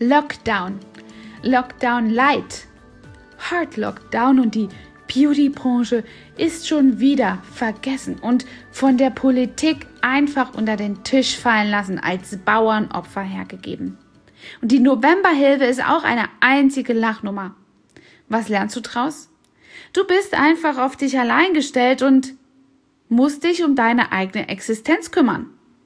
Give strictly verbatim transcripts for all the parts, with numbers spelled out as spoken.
Lockdown, Lockdown Light, Hard Lockdown und die Beauty-Branche ist schon wieder vergessen und von der Politik einfach unter den Tisch fallen lassen, als Bauernopfer hergegeben. Und die Novemberhilfe ist auch eine einzige Lachnummer. Was lernst du draus? Du bist einfach auf dich allein gestellt und musst dich um deine eigene Existenz kümmern.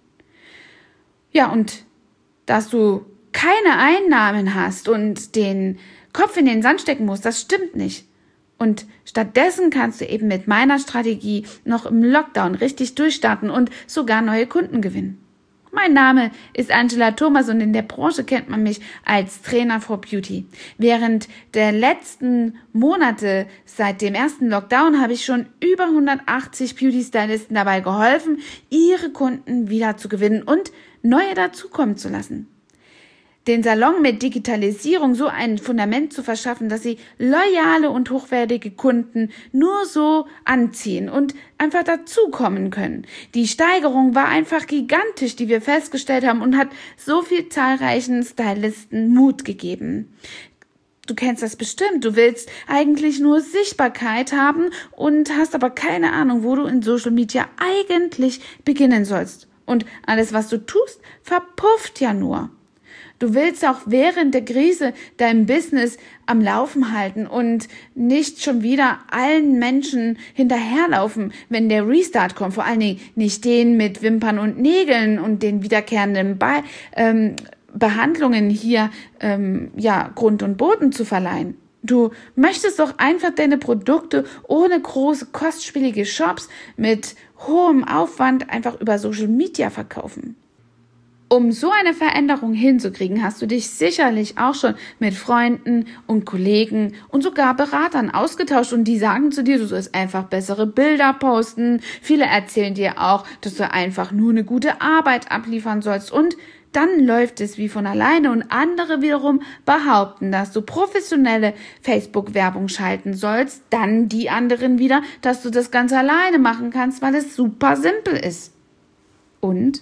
Ja, und dass du keine Einnahmen hast und den Kopf in den Sand stecken musst, das stimmt nicht. Und stattdessen kannst du eben mit meiner Strategie noch im Lockdown richtig durchstarten und sogar neue Kunden gewinnen. Mein Name ist Angela Thomas und in der Branche kennt man mich als Trainer for Beauty. Während der letzten Monate seit dem ersten Lockdown habe ich schon über hundertachtzig Beauty-Stylisten dabei geholfen, ihre Kunden wieder zu gewinnen und neue dazukommen zu lassen. Den Salon mit Digitalisierung so ein Fundament zu verschaffen, dass sie loyale und hochwertige Kunden nur so anziehen und einfach dazukommen können. Die Steigerung war einfach gigantisch, die wir festgestellt haben und hat so viel zahlreichen Stylisten Mut gegeben. Du kennst das bestimmt. Du willst eigentlich nur Sichtbarkeit haben und hast aber keine Ahnung, wo du in Social Media eigentlich beginnen sollst. Und alles, was du tust, verpufft ja nur. Du willst auch während der Krise dein Business am Laufen halten und nicht schon wieder allen Menschen hinterherlaufen, wenn der Restart kommt. Vor allen Dingen nicht den mit Wimpern und Nägeln und den wiederkehrenden Be- ähm, Behandlungen hier ähm, ja Grund und Boden zu verleihen. Du möchtest doch einfach deine Produkte ohne große, kostspielige Shops mit hohem Aufwand einfach über Social Media verkaufen. Um so eine Veränderung hinzukriegen, hast du dich sicherlich auch schon mit Freunden und Kollegen und sogar Beratern ausgetauscht und die sagen zu dir, du sollst einfach bessere Bilder posten. Viele erzählen dir auch, dass du einfach nur eine gute Arbeit abliefern sollst und dann läuft es wie von alleine und andere wiederum behaupten, dass du professionelle Facebook-Werbung schalten sollst, dann die anderen wieder, dass du das ganz alleine machen kannst, weil es super simpel ist. Und?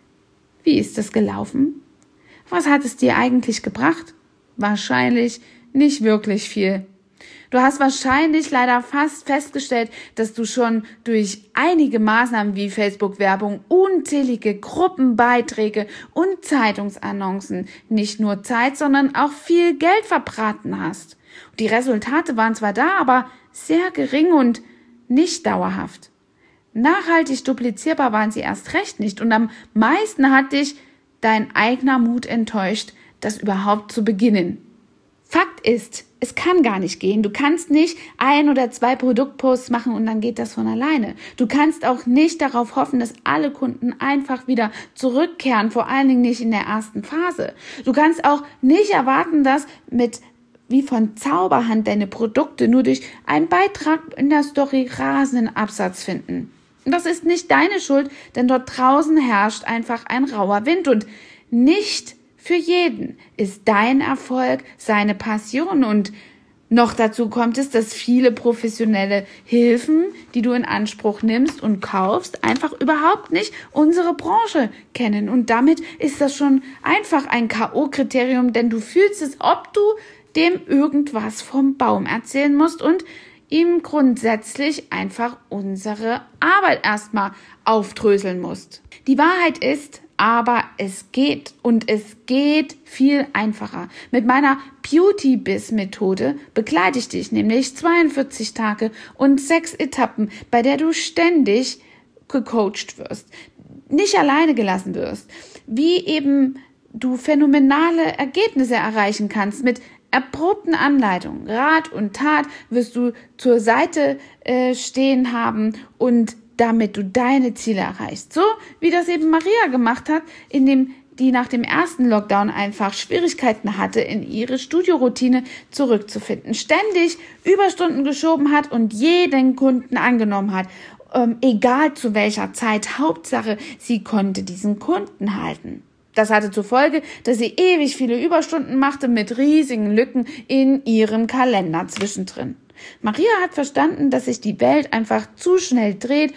Wie ist es gelaufen? Was hat es dir eigentlich gebracht? Wahrscheinlich nicht wirklich viel. Du hast wahrscheinlich leider fast festgestellt, dass du schon durch einige Maßnahmen wie Facebook-Werbung, unzählige Gruppenbeiträge und Zeitungsannoncen nicht nur Zeit, sondern auch viel Geld verbraten hast. Die Resultate waren zwar da, aber sehr gering und nicht dauerhaft. Nachhaltig duplizierbar waren sie erst recht nicht und am meisten hat dich dein eigener Mut enttäuscht, das überhaupt zu beginnen. Fakt ist, es kann gar nicht gehen. Du kannst nicht ein oder zwei Produktposts machen und dann geht das von alleine. Du kannst auch nicht darauf hoffen, dass alle Kunden einfach wieder zurückkehren, vor allen Dingen nicht in der ersten Phase. Du kannst auch nicht erwarten, dass mit wie von Zauberhand deine Produkte nur durch einen Beitrag in der Story rasenden Absatz finden. Das ist nicht deine Schuld, denn dort draußen herrscht einfach ein rauer Wind und nicht für jeden ist dein Erfolg seine Passion und noch dazu kommt es, dass viele professionelle Hilfen, die du in Anspruch nimmst und kaufst, einfach überhaupt nicht unsere Branche kennen und damit ist das schon einfach ein K O-Kriterium, denn du fühlst es, ob du dem irgendwas vom Baum erzählen musst und ihm grundsätzlich einfach unsere Arbeit erstmal aufdröseln musst. Die Wahrheit ist, aber es geht und es geht viel einfacher. Mit meiner Beauty-Biz-Methode begleite ich dich nämlich zweiundvierzig Tage und sechs Etappen, bei der du ständig gecoacht wirst, nicht alleine gelassen wirst, wie eben du phänomenale Ergebnisse erreichen kannst mit erprobten Anleitungen. Rat und Tat wirst du zur Seite äh, stehen haben und damit du deine Ziele erreichst. So wie das eben Maria gemacht hat, indem die nach dem ersten Lockdown einfach Schwierigkeiten hatte, in ihre Studioroutine zurückzufinden. Ständig Überstunden geschoben hat und jeden Kunden angenommen hat. Ähm, egal zu welcher Zeit, Hauptsache, sie konnte diesen Kunden halten. Das hatte zur Folge, dass sie ewig viele Überstunden machte mit riesigen Lücken in ihrem Kalender zwischendrin. Maria hat verstanden, dass sich die Welt einfach zu schnell dreht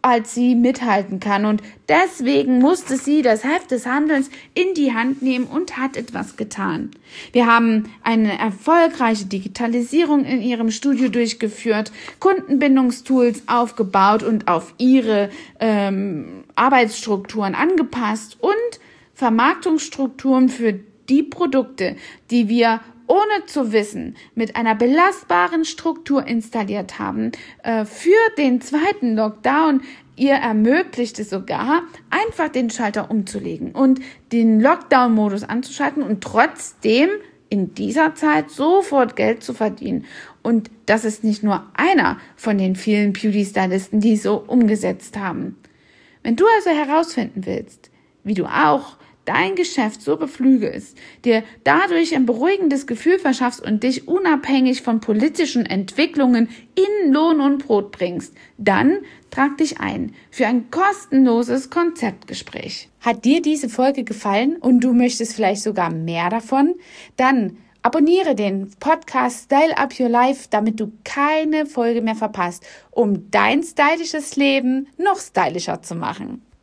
als sie mithalten kann. Und deswegen musste sie das Heft des Handelns in die Hand nehmen und hat etwas getan. Wir haben eine erfolgreiche Digitalisierung in ihrem Studio durchgeführt, Kundenbindungstools aufgebaut und auf ihre ähm, Arbeitsstrukturen angepasst und Vermarktungsstrukturen für die Produkte, die wir ohne zu wissen mit einer belastbaren Struktur installiert haben, äh, für den zweiten Lockdown. Ihr ermöglicht es sogar, einfach den Schalter umzulegen und den Lockdown-Modus anzuschalten und trotzdem in dieser Zeit sofort Geld zu verdienen. Und das ist nicht nur einer von den vielen Beauty-Stylisten, die so umgesetzt haben. Wenn du also herausfinden willst, wie du auch dein Geschäft so beflügelst, dir dadurch ein beruhigendes Gefühl verschaffst und dich unabhängig von politischen Entwicklungen in Lohn und Brot bringst, dann trag dich ein für ein kostenloses Konzeptgespräch. Hat dir diese Folge gefallen und du möchtest vielleicht sogar mehr davon? Dann abonniere den Podcast Style Up Your Life, damit du keine Folge mehr verpasst, um dein stylisches Leben noch stylischer zu machen.